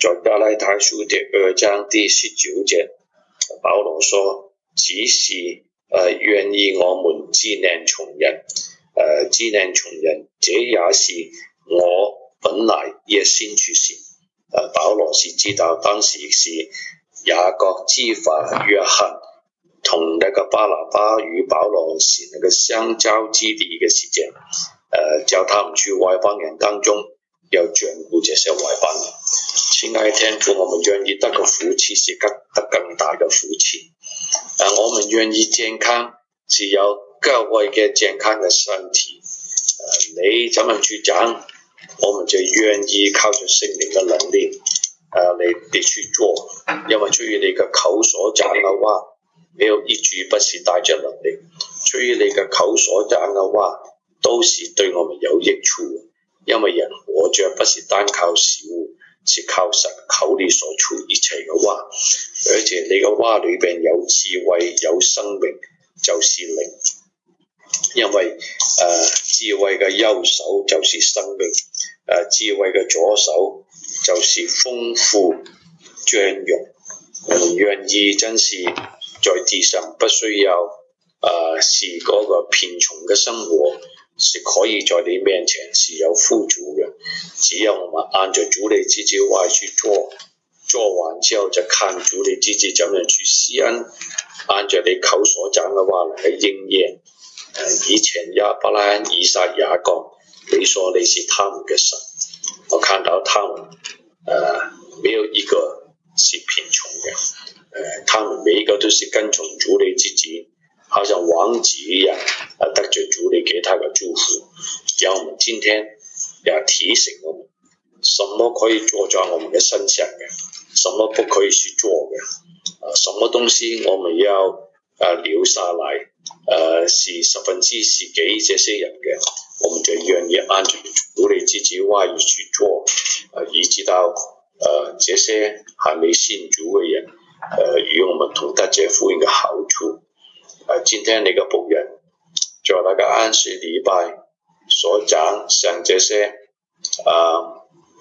在加拉太書的二章第十九節，保羅說：只是呃願意我們知念從人，呃知念從人，這也是我本來熱心去行。呃，保羅是知道當時是雅各支發約翰同那個巴拿巴與保羅是那個相交之地嘅時間，呃，叫他們去外邦人當中要眷顧這些外邦人。親愛的天父，我們願意得個福氣是得得更大的福氣。呃，我們願意健康，是有各位嘅健康嘅身體。呃，你怎麼去講，我們就願意靠着聖靈嘅能力，呃，你你去做，因為出於你嘅口所講嘅話，沒有一句不是帶着能力。出於你嘅口所講嘅話，都是對我們有益處。因為人活着不是單靠食物，是靠神口裏所出一切嘅話。而且你嘅話裏邊有智慧，有生命，就是靈。因為誒、呃、智慧嘅右手就是生命，誒、呃、智慧嘅左手就是豐富張容。我們願意真是在地上不需要誒、呃、是嗰個貧窮嘅生活，是可以在你面前是有富足嘅。只要我們按照主你自己話去做，做完之後就看主你自己怎樣去施恩，按照你口所講嘅話嚟應驗。誒，以前亞伯拉罕、以撒、雅各，你說你是他們嘅神，我看到他們誒、呃，沒有一個是貧窮嘅，誒、呃，他們每一個都是跟從主你自己，好像王子一樣，啊，得着主你給他嘅祝福。讓我們今天也提醒我們，什麼可以做在我們嘅身上嘅，什麼不可以去做嘅，啊，什麼東西我們要啊留下來。呃，是十分之是給這些人嘅，我們就願意按照主你自己話語去做，呃，以至到呃這些還未信主嘅人，呃，與我們同得這福音嘅好處。呃，今天你嘅僕人在那個安息禮拜所講，像這些啊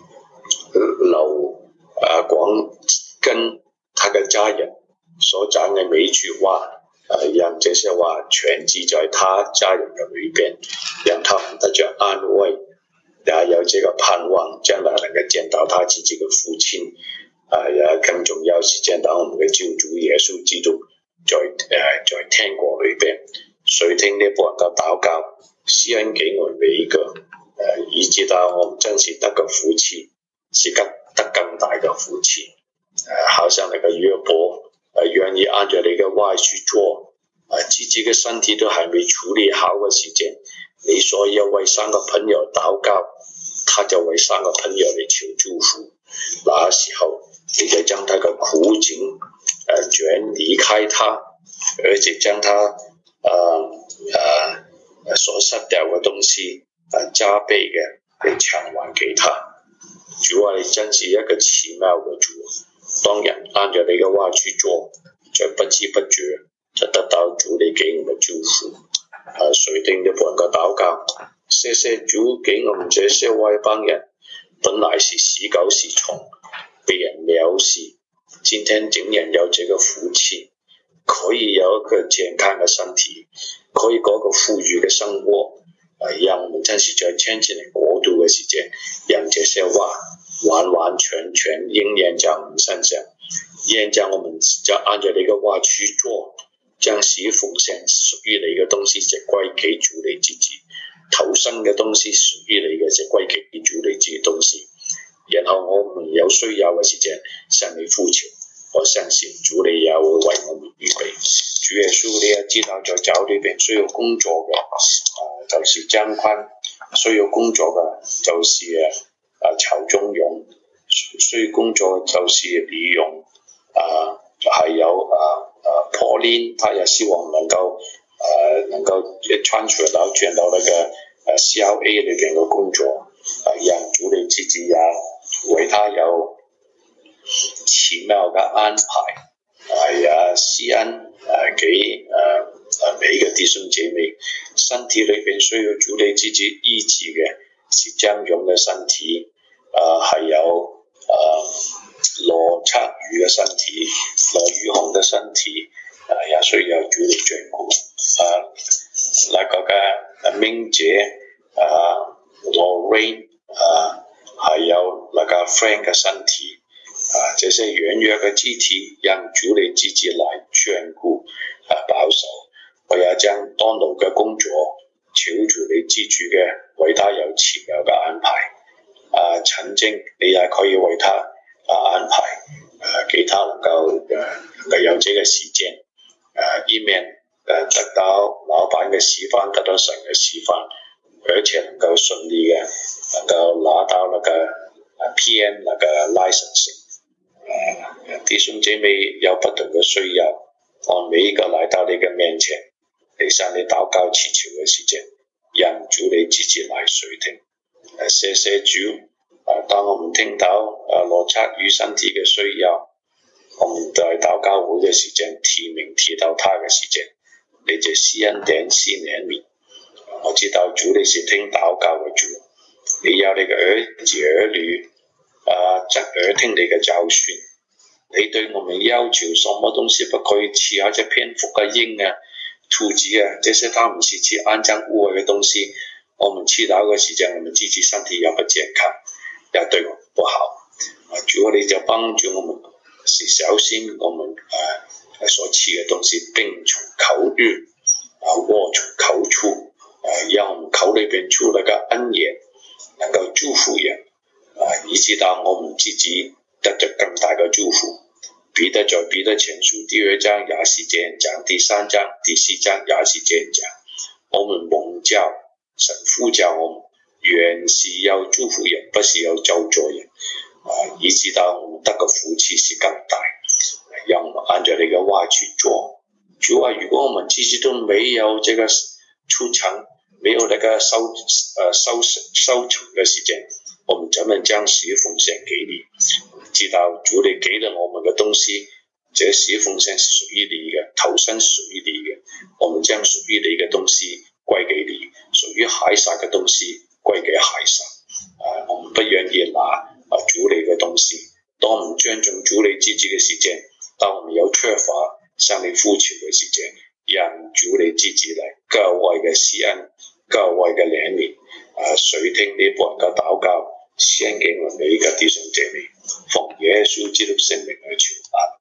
劉啊廣跟他嘅家人所講嘅每一句話。呃，讓這些話全記在他家人的裏邊，讓他們得着安慰，也有這個盼望，將來能夠見到他自己的父親。啊，也更重要是見到我們嘅救主耶穌基督在誒、呃、在天國裏邊。垂聽呢僕人嘅禱告，施恩給我們每一個，誒、呃，以至到我們真是得個福氣，是得得更大嘅福氣。誒、呃，好像那個約伯。誒，願意按照你嘅話去做，誒，自己嘅身體都還沒處理好嘅時間，你所要為三個朋友禱告，他就為三個朋友嚟求祝福。那時候你就將他嘅苦境誒轉離開他，而且將他誒誒誒所失掉嘅東西誒加倍嘅嚟償還給他。主啊，你真是一個奇妙嘅主。當人按照你嘅話去做，在不知不覺就得到主你給我們祝福。啊，垂聽呢僕人嘅禱告，謝謝主給我們這些外邦人，本來是死狗是蟲，被人藐視，今天竟然有這個福氣，可以有一個健康嘅身體，可以過個富裕嘅生活。啊，讓我們真是在千禧年國度嘅時間，讓這些話完完全全應驗在我們身上，應驗在我們就按照你嘅話去做，將十奉獻屬於你嘅東西就歸給主你自己，投生嘅東西屬於你嘅就歸給主你自己東西。然後我們有需要嘅時間向你呼求，我相信主你也會為我們預備。主耶穌，你也知道在教裏邊需要工作嘅，啊，就是張坤；需要工作嘅，就是誒啊曹忠勇；需要工作就是李勇，啊，還有啊啊 Pauline， 他也希望能夠誒、啊、能夠 transfer 到轉到那個誒 C L A 裏邊嘅工作，啊，讓主你自己也為他有奇妙嘅安排。係啊，施恩誒給誒誒每一個弟兄姐妹，身體裏邊需要主你自己醫治嘅是張勇嘅身體，誒、呃、係有誒羅測宇嘅身體，羅宇紅嘅身體啊，也需要主嚟眷顧。啊，那個嘅明姐啊，羅 Rain 啊，還有那個 Frank 嘅身體啊，這些軟弱嘅肢體，讓主嚟自己來眷顧啊保守。我也將當勞嘅工作，求主你自主嘅為他有奇妙嘅安排。啊，陳晶你也可以為他啊安排，啊，給他能夠誒、啊、能夠有這個時間，啊，一面誒、啊、得到老闆嘅示範，得到神嘅示範，而且能夠順利嘅能夠拿到那個啊 P M 那個 license。啊，弟兄姐妹有不同嘅需要，我每一個來到你嘅面前，嚟向你禱告祈求嘅時間，讓主你自己來垂聽。誒，謝謝主。啊，當我們聽到啊羅測宇身體嘅需要，我們在禱告會嘅時間提名提到他嘅時間，你就施恩典施憐憫。我知道主你是聽禱告嘅主，你有你嘅兒子兒女啊，側耳聽你嘅教訓。你對我們要求什麼東西不可以吃啊？這蝙蝠啊、鷹啊、兔子啊，這些他們是吃骯髒污穢嘅東西。我們吃到嘅時間，我們自己身體也不健康，也對我們不好。啊，主你就幫助我們，是首先我們啊所吃嘅東西，病從口入，啊禍從口出，啊讓我們口裏邊出那個恩言，能夠祝福人，啊以致到我們自己得着更大嘅祝福。彼得在彼得前書第二章也是這樣講，第三章、第四章也是這樣講。我們蒙召，神呼召我們，原是要祝福人，不是要咒詛人。啊，以致到我們得個福氣是更大。讓我們按照你嘅話去做。主啊，如果我們自己都沒有這個出場，沒有那個收呃收收場嘅時間，我們怎麼將十奉獻給你？知道主你給了我們嘅東西，這十奉獻是屬於你嘅，頭身屬於你嘅，我們將屬於你嘅東西歸給你，屬於海撒嘅東西歸給海撒。啊，我們不願意拿啊主你嘅東西。當我們尊重主你自己嘅時間，當我們有缺乏向你呼求嘅時間，讓主你自己嚟格外嘅施恩，格外嘅憐憫。啊，垂聽你僕人嘅禱告，獻給我們每一個弟兄姐妹，奉耶穌基督聖名而求。